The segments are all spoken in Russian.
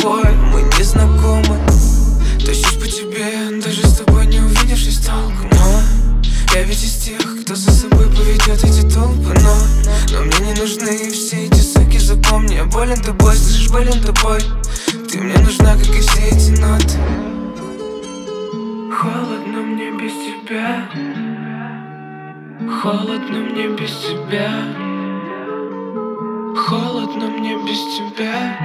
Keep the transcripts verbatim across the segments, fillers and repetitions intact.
тобой, мы не знакомы. Тащусь по тебе, даже с тобой не увидишь толку. Но я ведь из тех, кто за собой поведет эти толпы. Но, но мне не нужны все эти соки, запомни. Я болен тобой, слышишь, болен тобой. Ты мне нужна, как и все эти ноты. Холодно мне без тебя. Холодно мне без тебя. Холодно мне без тебя.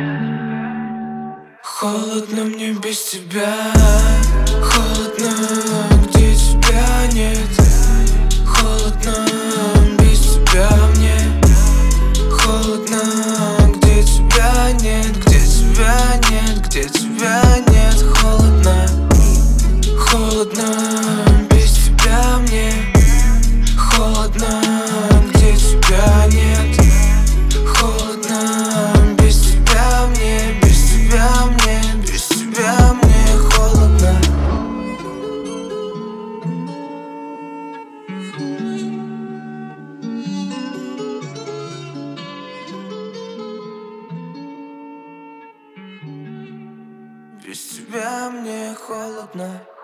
Холодно мне без тебя. Холодно, где тебя нет. Холодно без тебя мне. Холодно, где тебя нет. Где тебя нет, где тебя нет. Холодно. Холодно без тебя мне. Холодно, где тебя нет. Холодно без тебя мне. Без тебя мне, без тебя мне холодно. Без тебя мне холодно.